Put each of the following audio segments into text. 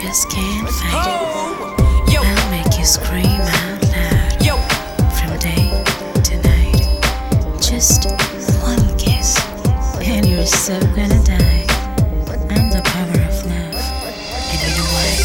just can't fight it. I'll make you scream out loud from day to night. Just one kiss and you're so gonna die. I'm the power of love, and you know why?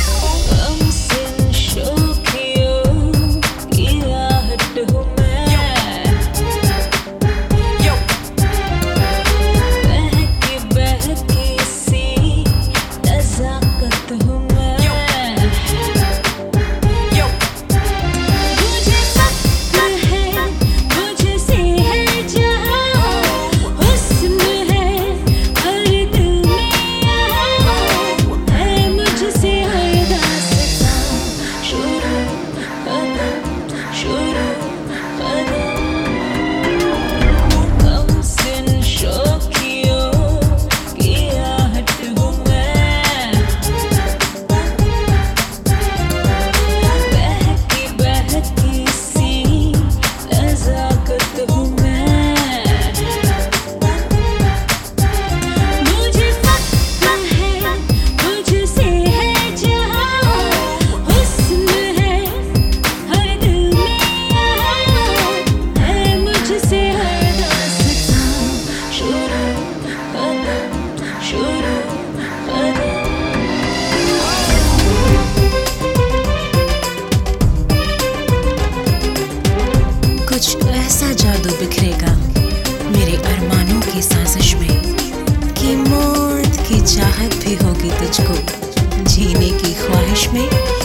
कुछ ऐसा जादू बिखरेगा मेरे अरमानों की साजिश में कि मौत की चाहत भी होगी तुझको जीने की ख्वाहिश में।